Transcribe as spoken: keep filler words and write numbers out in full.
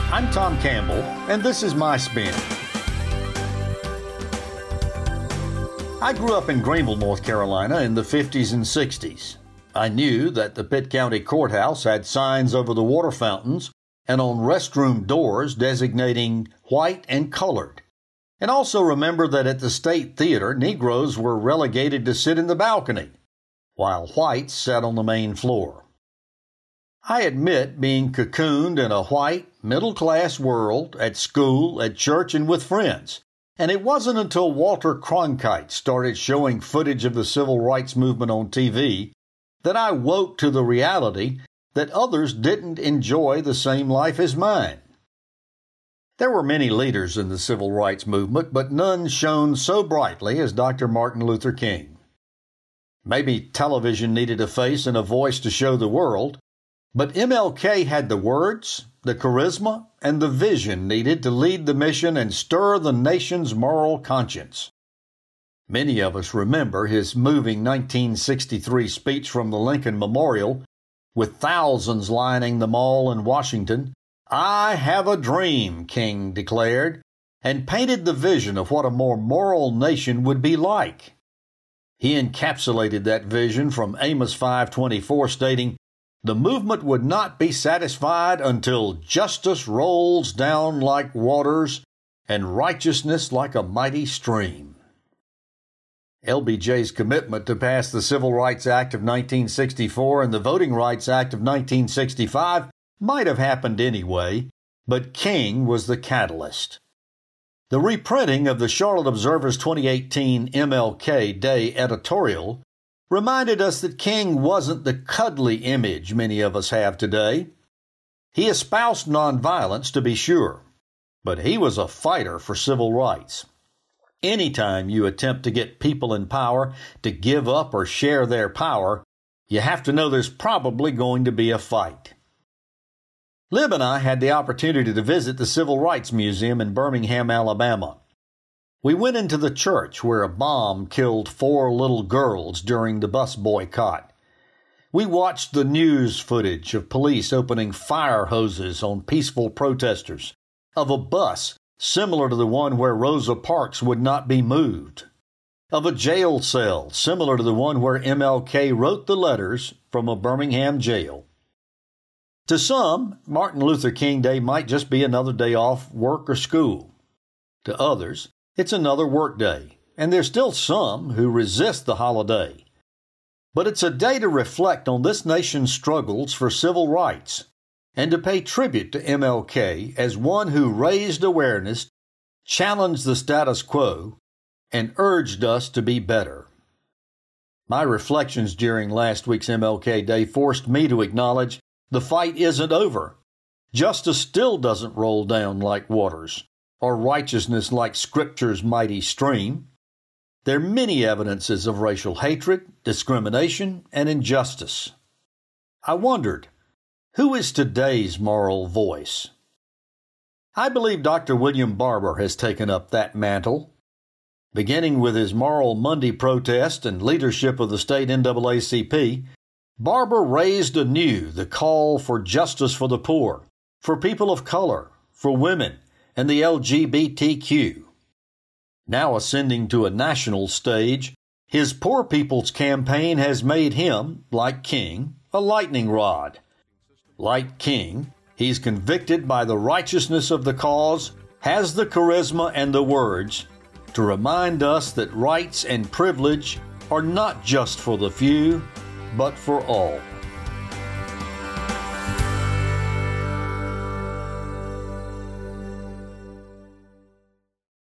I'm Tom Campbell, and this is My Spin. I grew up in Greenville, North Carolina in the fifties and sixties. I knew that the Pitt County Courthouse had signs over the water fountains and on restroom doors designating white and colored, and also remember that at the State Theater, Negroes were relegated to sit in the balcony, while whites sat on the main floor. I admit being cocooned in a white, middle-class world, at school, at church, and with friends, and it wasn't until Walter Cronkite started showing footage of the civil rights movement on T V that I woke to the reality that others didn't enjoy the same life as mine. There were many leaders in the civil rights movement, but none shone so brightly as Doctor Martin Luther King. Maybe television needed a face and a voice to show the world, but M L K had the words, the charisma, and the vision needed to lead the mission and stir the nation's moral conscience. Many of us remember his moving nineteen sixty-three speech from the Lincoln Memorial, with thousands lining the mall in Washington. "I have a dream," King declared, and painted the vision of what a more moral nation would be like. He encapsulated that vision from Amos five twenty-four, stating, "The movement would not be satisfied until justice rolls down like waters and righteousness like a mighty stream." L B J's commitment to pass the Civil Rights Act of nineteen sixty-four and the Voting Rights Act of nineteen sixty-five might have happened anyway, but King was the catalyst. The reprinting of the Charlotte Observer's twenty eighteen M L K Day editorial reminded us that King wasn't the cuddly image many of us have today. He espoused nonviolence, to be sure, but he was a fighter for civil rights. Anytime you attempt to get people in power to give up or share their power, you have to know there's probably going to be a fight. Lib and I had the opportunity to visit the Civil Rights Museum in Birmingham, Alabama. We went into the church where a bomb killed four little girls during the bus boycott. We watched the news footage of police opening fire hoses on peaceful protesters, of a bus similar to the one where Rosa Parks would not be moved, of a jail cell similar to the one where M L K wrote the letters from a Birmingham jail. To some, Martin Luther King Day might just be another day off work or school. To others, it's another work day, and there's still some who resist the holiday. But it's a day to reflect on this nation's struggles for civil rights and to pay tribute to M L K as one who raised awareness, challenged the status quo, and urged us to be better. My reflections during last week's M L K Day forced me to acknowledge the fight isn't over. Justice still doesn't roll down like waters, or righteousness like Scripture's mighty stream. There are many evidences of racial hatred, discrimination, and injustice. I wondered, who is today's moral voice? I believe Doctor William Barber has taken up that mantle. Beginning with his Moral Monday protest and leadership of the state N double A C P, Barber raised anew the call for justice for the poor, for people of color, for women, and the L G B T Q. Now ascending to a national stage, his Poor People's Campaign has made him, like King, a lightning rod. Like King, he's convicted by the righteousness of the cause, has the charisma and the words to remind us that rights and privilege are not just for the few, but for all.